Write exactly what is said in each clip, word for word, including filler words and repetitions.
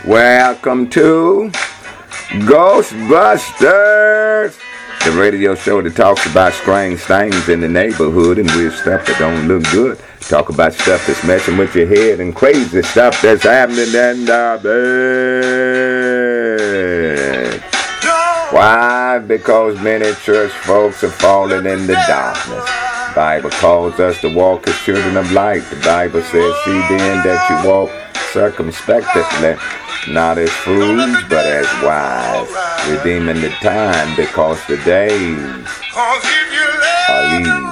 Welcome to Ghostbusters, the radio show that talks about strange things in the neighborhood and weird stuff that don't look good. Talk about stuff that's messing with your head and crazy stuff that's happening in the bed. Why? Because many church folks are falling into darkness. The Bible calls us to walk as children of light. The Bible says, see then that you walk circumspectly, not as fools, but as wise, redeeming the time, because the days are evil.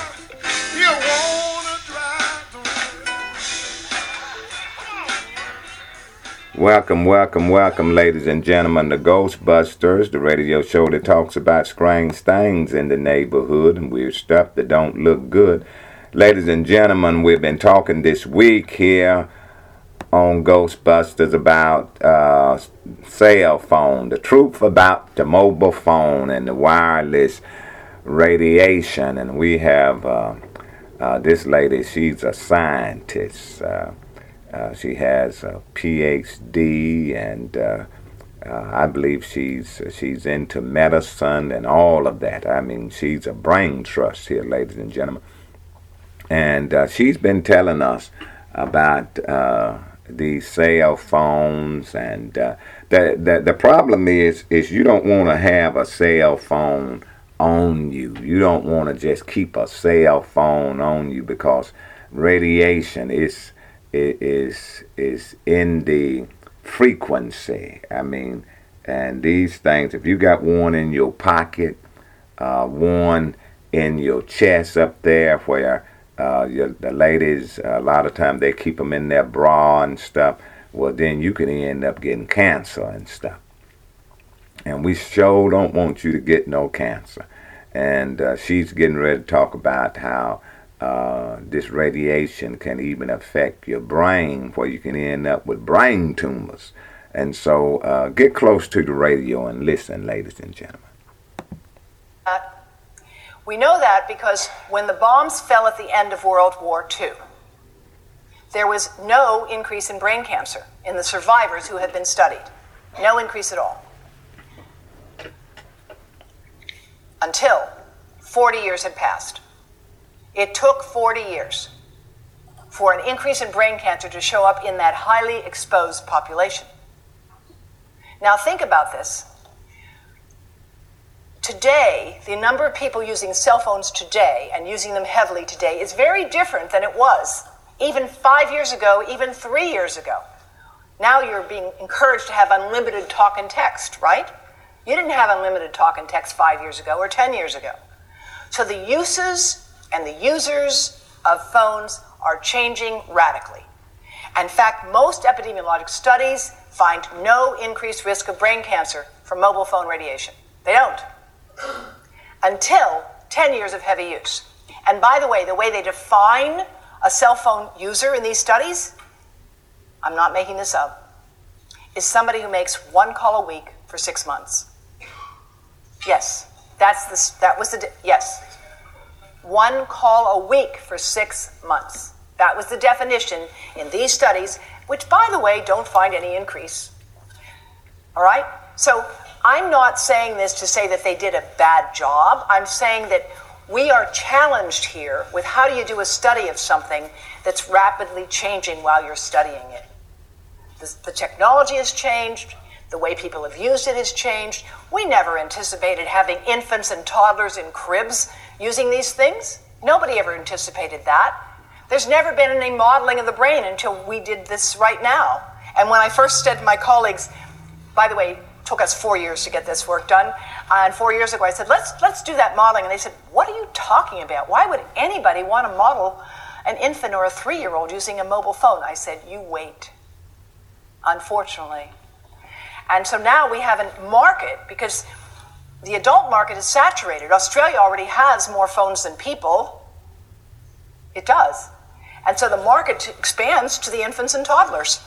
Welcome, welcome, welcome, ladies and gentlemen, to Ghostbusters, the radio show that talks about strange things in the neighborhood and weird stuff that don't look good. Ladies and gentlemen, we've been talking this week here on Ghostbusters about uh, cell phone, the truth about the mobile phone and the wireless radiation. And we have uh, uh, this lady, she's a scientist. Uh, uh, she has a P H D, and uh, uh, I believe she's she's into medicine and all of that. I mean, she's a brain trust here, ladies and gentlemen. And uh, she's been telling us about uh, these cell phones, and uh, the, the the problem is is you don't want to have a cell phone on you. You don't want to just keep a cell phone on you, because radiation is is is in the frequency. I mean, and these things, if you got one in your pocket, uh, one in your chest up there where Uh, your, the ladies, uh, a lot of times they keep them in their bra and stuff. Well, then you can end up getting cancer and stuff. And we sure don't want you to get no cancer. And uh, she's getting ready to talk about how uh, this radiation can even affect your brain, where you can end up with brain tumors. And so uh, get close to the radio and listen, ladies and gentlemen. Uh. We know that because when the bombs fell at the end of World War Two, there was no increase in brain cancer in the survivors who had been studied. No increase at all. Until forty years had passed. It took forty years for an increase in brain cancer to show up in that highly exposed population. Now think about this. Today, the number of people using cell phones today and using them heavily today is very different than it was even five years ago, even three years ago. Now you're being encouraged to have unlimited talk and text, right? You didn't have unlimited talk and text five years ago or ten years ago. So the uses and the users of phones are changing radically. In fact, most epidemiologic studies find no increased risk of brain cancer from mobile phone radiation. They don't. Until ten years of heavy use. And by the way, the way they define a cell phone user in these studies, I'm not making this up, is somebody who makes one call a week for six months. Yes, that's the, that was the, yes. One call a week for six months. That was the definition in these studies, which, by the way, don't find any increase. All right? So I'm not saying this to say that they did a bad job. I'm saying that we are challenged here with how do you do a study of something that's rapidly changing while you're studying it. The, the technology has changed. The way people have used it has changed. We never anticipated having infants and toddlers in cribs using these things. Nobody ever anticipated that. There's never been any modeling of the brain until we did this right now. And when I first said to my colleagues, by the way, it took us four years to get this work done, uh, and four years ago I said, let's let's do that modeling. And they said, what are you talking about? Why would anybody want to model an infant or a three-year-old using a mobile phone? I said, you wait. Unfortunately. And so now we have a market, because the adult market is saturated. Australia already has more phones than people. It does. And so the market expands to the infants and toddlers.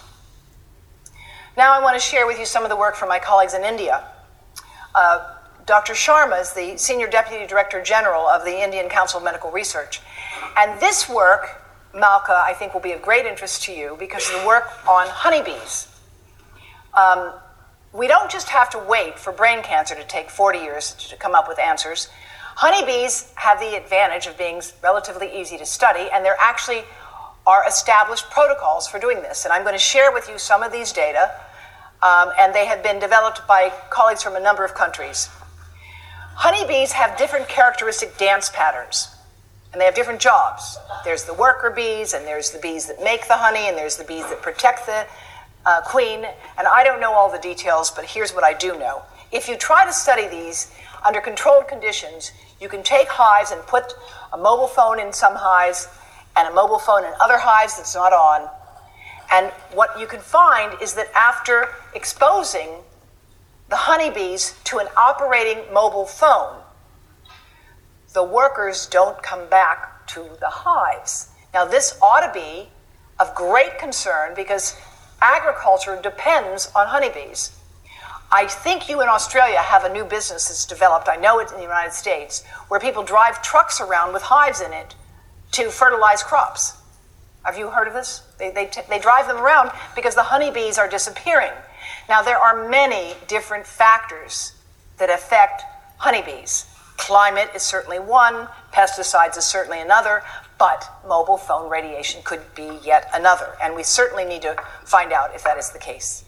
Now I want to share with you some of the work from my colleagues in India. Uh, Doctor Sharma is the Senior Deputy Director General of the Indian Council of Medical Research. And this work, Malka, I think will be of great interest to you because of the work on honeybees. Um, we don't just have to wait for brain cancer to take forty years to come up with answers. Honeybees have the advantage of being relatively easy to study, and there actually are established protocols for doing this. And I'm going to share with you some of these data, um, and they have been developed by colleagues from a number of countries. Honeybees have different characteristic dance patterns, and they have different jobs. There's the worker bees, and there's the bees that make the honey, and there's the bees that protect the uh, queen. And I don't know all the details, but here's what I do know. If you try to study these under controlled conditions, you can take hives and put a mobile phone in some hives and a mobile phone in other hives that's not on. And what you can find is that after exposing the honeybees to an operating mobile phone, the workers don't come back to the hives. Now, this ought to be of great concern because agriculture depends on honeybees. I think you in Australia have a new business that's developed, I know it in the United States, where people drive trucks around with hives in it to fertilize crops. Have you heard of this? They, they, t- they drive them around because the honeybees are disappearing. Now, there are many different factors that affect honeybees. Climate is certainly one, pesticides is certainly another, but mobile phone radiation could be yet another, and we certainly need to find out if that is the case.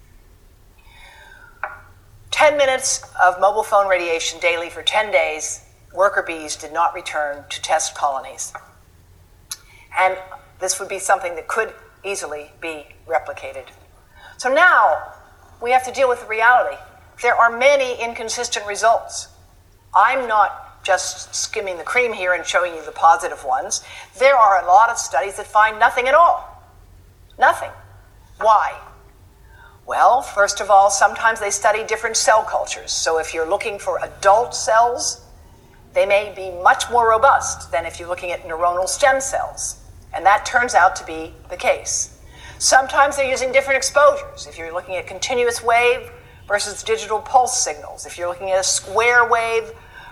ten minutes of mobile phone radiation daily for ten days, worker bees did not return to test colonies. And this would be something that could easily be replicated. So now we have to deal with the reality. There are many inconsistent results. I'm not just skimming the cream here and showing you the positive ones. There are a lot of studies that find nothing at all. Nothing. Why? Well, first of all, sometimes they study different cell cultures. So if you're looking for adult cells, they may be much more robust than if you're looking at neuronal stem cells. And that turns out to be the case. Sometimes they're using different exposures. If you're looking at continuous wave versus digital pulse signals, if you're looking at a square wave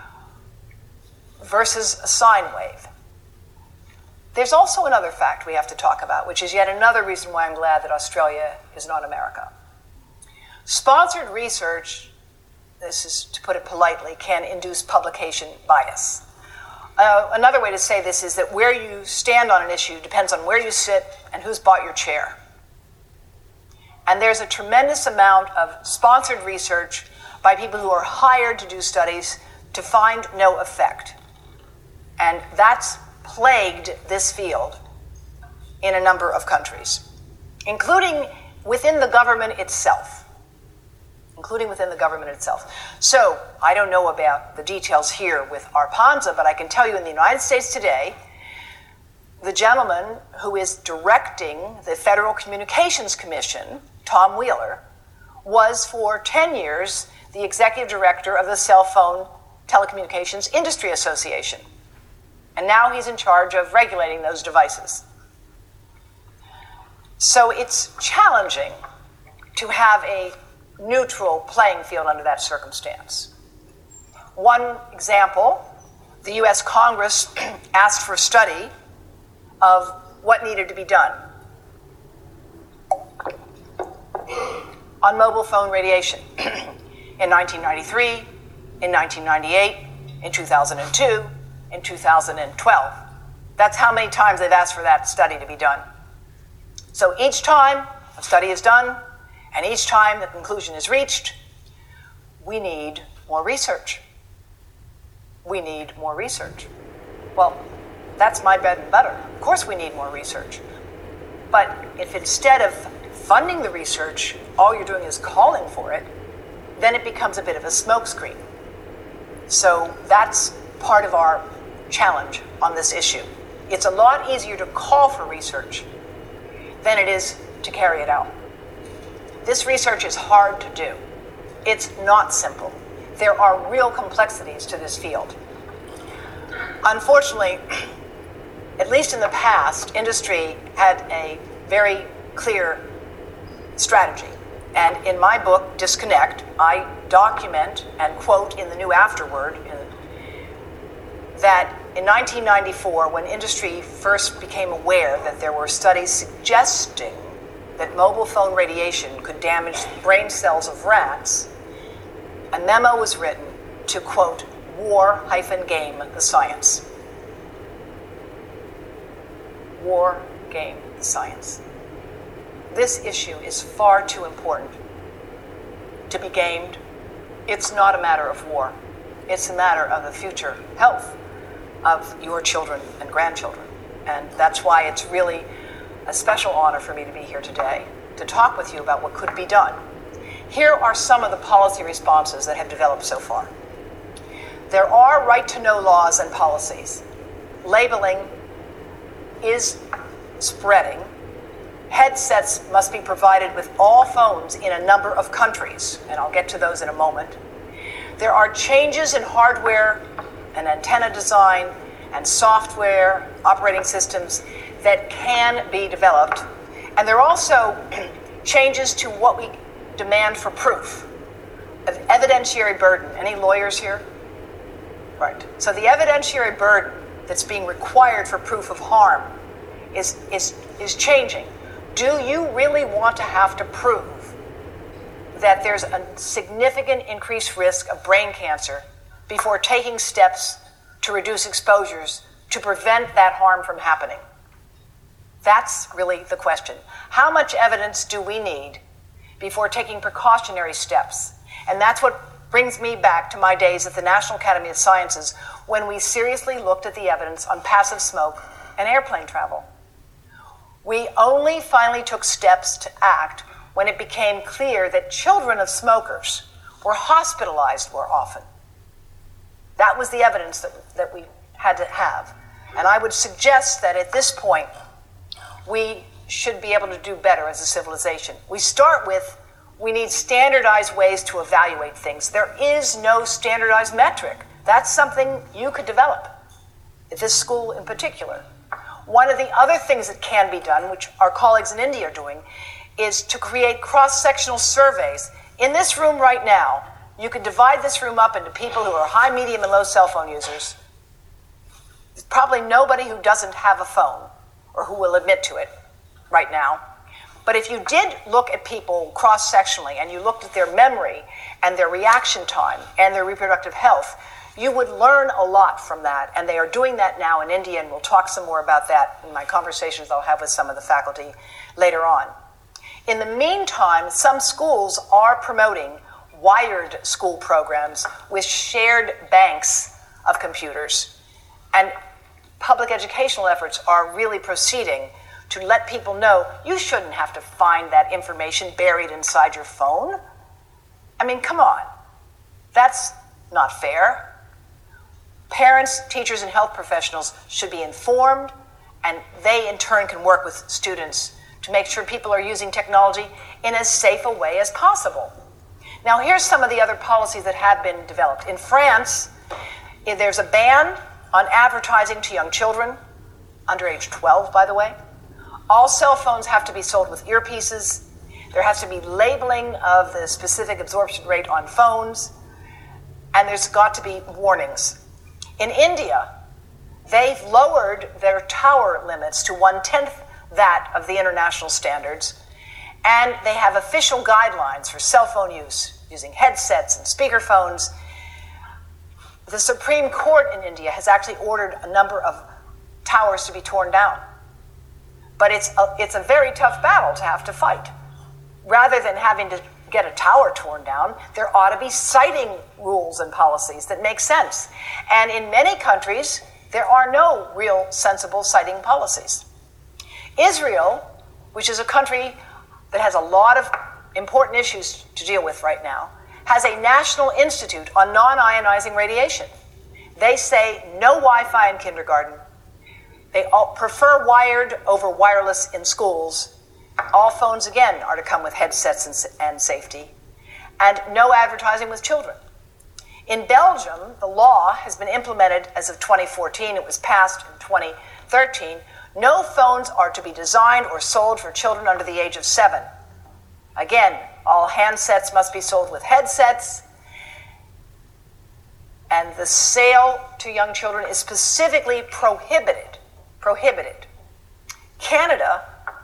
versus a sine wave. There's also another fact we have to talk about, which is yet another reason why I'm glad that Australia is not America. Sponsored research, this is to put it politely, can induce publication bias. Uh, another way to say this is that where you stand on an issue depends on where you sit and who's bought your chair. And there's a tremendous amount of sponsored research by people who are hired to do studies to find no effect. And that's plagued this field in a number of countries, including within the government itself. including within the government itself. So, I don't know about the details here with ARPANSA, but I can tell you in the United States today, the gentleman who is directing the Federal Communications Commission, Tom Wheeler, was for ten years the executive director of the Cell Phone Telecommunications Industry Association. And now he's in charge of regulating those devices. So it's challenging to have a neutral playing field under that circumstance. One example, the U S Congress asked for a study of what needed to be done on mobile phone radiation in nineteen ninety-three, in nineteen ninety-eight, in two thousand two, in two thousand twelve. That's how many times they've asked for that study to be done. So each time a study is done, and each time the conclusion is reached, we need more research. We need more research. Well, that's my bread and butter. Of course we need more research. But if instead of funding the research, all you're doing is calling for it, then it becomes a bit of a smokescreen. So that's part of our challenge on this issue. It's a lot easier to call for research than it is to carry it out. This research is hard to do. It's not simple. There are real complexities to this field. Unfortunately, at least in the past, industry had a very clear strategy. And in my book, Disconnect, I document and quote in the new afterword in, that in nineteen ninety-four, when industry first became aware that there were studies suggesting that mobile phone radiation could damage the brain cells of rats, a memo was written to, quote, war-game the science. War game the science. This issue is far too important to be gamed. It's not a matter of war. It's a matter of the future health of your children and grandchildren. And that's why it's really a special honor for me to be here today to talk with you about what could be done. Here are some of the policy responses that have developed so far. There are right-to-know laws and policies. Labeling is spreading. Headsets must be provided with all phones in a number of countries, and I'll get to those in a moment. There are changes in hardware and antenna design and software operating systems that can be developed. And there are also changes to what we demand for proof of evidentiary burden. Any lawyers here? Right. So the evidentiary burden that's being required for proof of harm is, is, is changing. Do you really want to have to prove that there's a significant increased risk of brain cancer before taking steps to reduce exposures to prevent that harm from happening? That's really the question. How much evidence do we need before taking precautionary steps? And that's what brings me back to my days at the National Academy of Sciences when we seriously looked at the evidence on passive smoke and airplane travel. We only finally took steps to act when it became clear that children of smokers were hospitalized more often. That was the evidence that, that we had to have. And I would suggest that at this point, we should be able to do better as a civilization. We start with, we need standardized ways to evaluate things. There is no standardized metric. That's something you could develop, at this school in particular. One of the other things that can be done, which our colleagues in India are doing, is to create cross-sectional surveys. In this room right now, you could divide this room up into people who are high, medium, and low cell phone users. There's probably nobody who doesn't have a phone or who will admit to it right now. But if you did look at people cross-sectionally and you looked at their memory and their reaction time and their reproductive health, you would learn a lot from that. And they are doing that now in India, and we'll talk some more about that in my conversations I'll have with some of the faculty later on. In the meantime, some schools are promoting wired school programs with shared banks of computers. And public educational efforts are really proceeding to let people know you shouldn't have to find that information buried inside your phone. I mean, come on. That's not fair. Parents, teachers, and health professionals should be informed, and they in turn can work with students to make sure people are using technology in as safe a way as possible. Now, here's some of the other policies that have been developed. In France, there's a ban on advertising to young children, under age twelve, by the way. All cell phones have to be sold with earpieces. There has to be labeling of the specific absorption rate on phones, and there's got to be warnings. In India, they've lowered their tower limits to one-tenth that of the international standards, and they have official guidelines for cell phone use, using headsets and speakerphones. The Supreme Court in India has actually ordered a number of towers to be torn down. But it's a, it's a very tough battle to have to fight. Rather than having to get a tower torn down, there ought to be siting rules and policies that make sense. And in many countries, there are no real sensible siting policies. Israel, which is a country that has a lot of important issues to deal with right now, has a National Institute on non-ionizing radiation. They say no Wi-Fi in kindergarten. They all prefer wired over wireless in schools. All phones, again, are to come with headsets and, and safety. And no advertising with children. In Belgium, the law has been implemented as of twenty fourteen. It was passed in twenty thirteen. No phones are to be designed or sold for children under the age of seven. Again, all handsets must be sold with headsets. And the sale to young children is specifically prohibited. Prohibited. Canada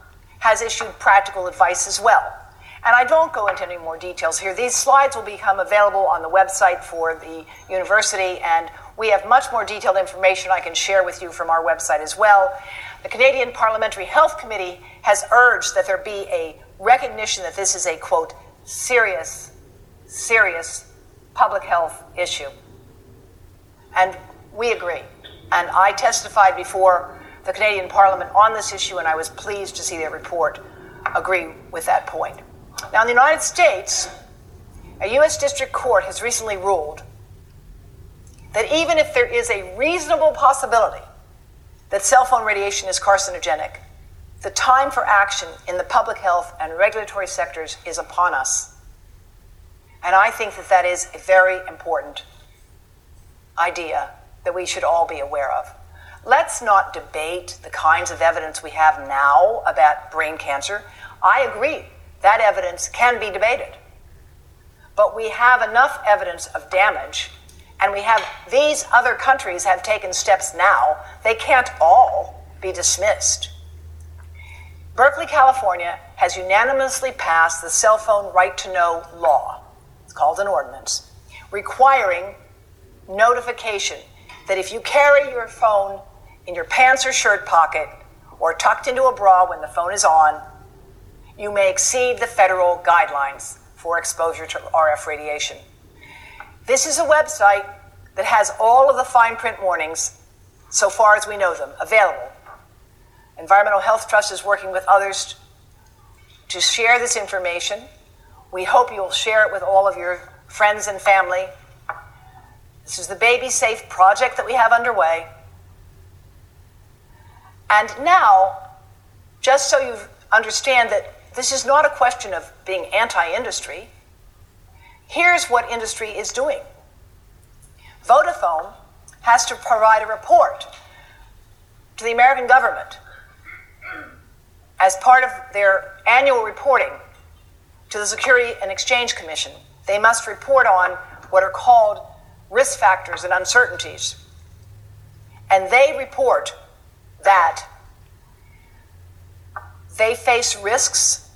has issued practical advice as well. And I don't go into any more details here. These slides will become available on the website for the university, and we have much more detailed information I can share with you from our website as well. The Canadian Parliamentary Health Committee has urged that there be a recognition that this is a, quote, serious, serious public health issue. And we agree. And I testified before the Canadian Parliament on this issue, and I was pleased to see their report agree with that point. Now, in the United States, a U S district court has recently ruled that even if there is a reasonable possibility that cell phone radiation is carcinogenic, the time for action in the public health and regulatory sectors is upon us. And I think that that is a very important idea that we should all be aware of. Let's not debate the kinds of evidence we have now about brain cancer. I agree, that evidence can be debated. But we have enough evidence of damage, and we have, these other countries have taken steps now. They can't all be dismissed. Berkeley, California has unanimously passed the Cell Phone Right to Know law. It's called an ordinance, requiring notification that if you carry your phone in your pants or shirt pocket or tucked into a bra when the phone is on, you may exceed the federal guidelines for exposure to R F radiation. This is a website that has all of the fine print warnings, so far as we know them, available. Environmental Health Trust is working with others to share this information. We hope you'll share it with all of your friends and family. This is the Baby Safe project that we have underway. And now, just so you understand that this is not a question of being anti-industry, here's what industry is doing. Vodafone has to provide a report to the American government as part of their annual reporting to the Security and Exchange Commission. They must report on what are called risk factors and uncertainties. And they report that they face risks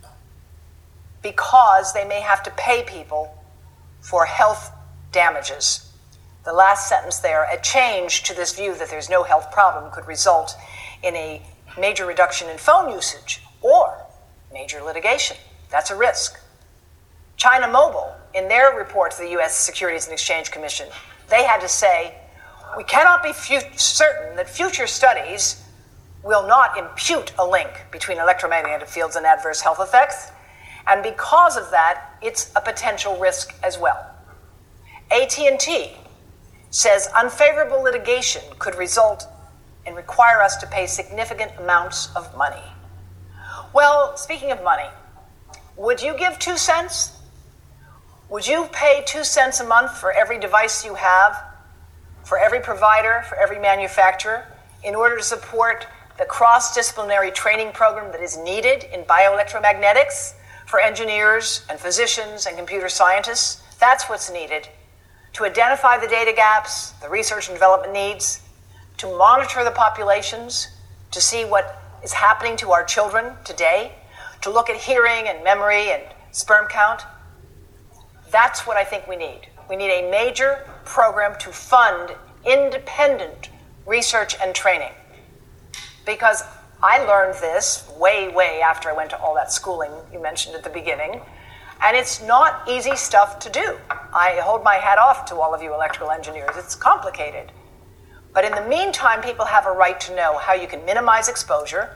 because they may have to pay people for health damages. The last sentence there, a change to this view that there's no health problem could result in a major reduction in phone usage or major litigation. That's a risk. China Mobile, in their report to the U S Securities and Exchange Commission, they had to say, we cannot be fu- certain that future studies will not impute a link between electromagnetic fields and adverse health effects, and because of that, it's a potential risk as well. A T and T says unfavorable litigation could result and require us to pay significant amounts of money. Well, speaking of money, would you give two cents? Would you pay two cents a month for every device you have, for every provider, for every manufacturer, in order to support the cross-disciplinary training program that is needed in bioelectromagnetics for engineers and physicians and computer scientists? That's what's needed to identify the data gaps, the research and development needs, to monitor the populations, to see what is happening to our children today, to look at hearing and memory and sperm count. That's what I think we need. We need a major program to fund independent research and training. Because I learned this way, way after I went to all that schooling you mentioned at the beginning, and it's not easy stuff to do. I hold my hat off to all of you electrical engineers. It's complicated. But in the meantime, people have a right to know how you can minimize exposure.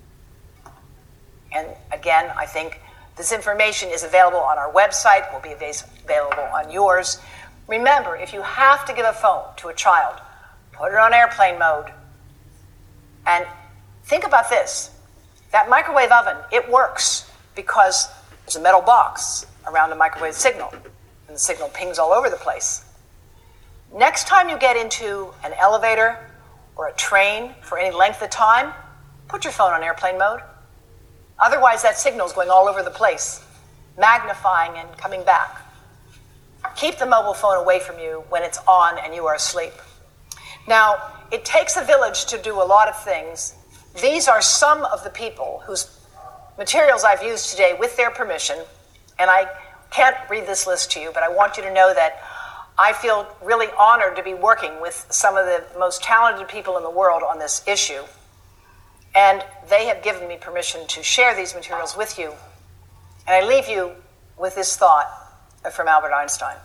And again, I think this information is available on our website, will be available on yours. Remember, if you have to give a phone to a child, put it on airplane mode. And think about this. That microwave oven, it works because there's a metal box around the microwave signal, and the signal pings all over the place. Next time you get into an elevator or a train for any length of time, put your phone on airplane mode. Otherwise, that signal is going all over the place, magnifying and coming back. Keep the mobile phone away from you when it's on and you are asleep. Now, it takes a village to do a lot of things. These are some of the people whose materials I've used today with their permission, and I can't read this list to you, but I want you to know that I feel really honored to be working with some of the most talented people in the world on this issue. And they have given me permission to share these materials with you. And I leave you with this thought from Albert Einstein.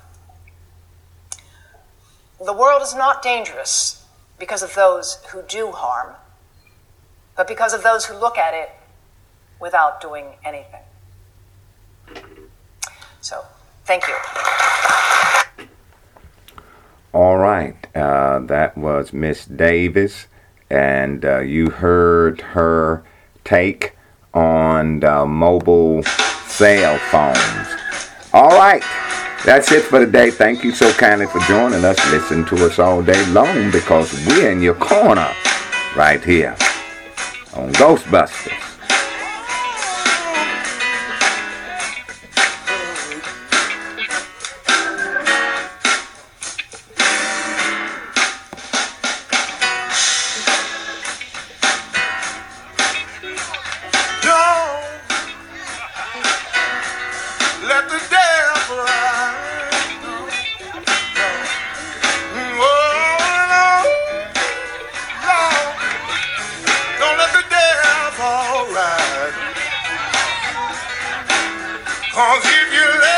The world is not dangerous because of those who do harm, but because of those who look at it without doing anything. So, thank you. All right, uh, that was Miss Davis, and uh, you heard her take on uh, mobile cell phones. All right, that's it for today. Thank you so kindly for joining us. Listen to us all day long because we're in your corner right here on Ghostbusters. Cause if you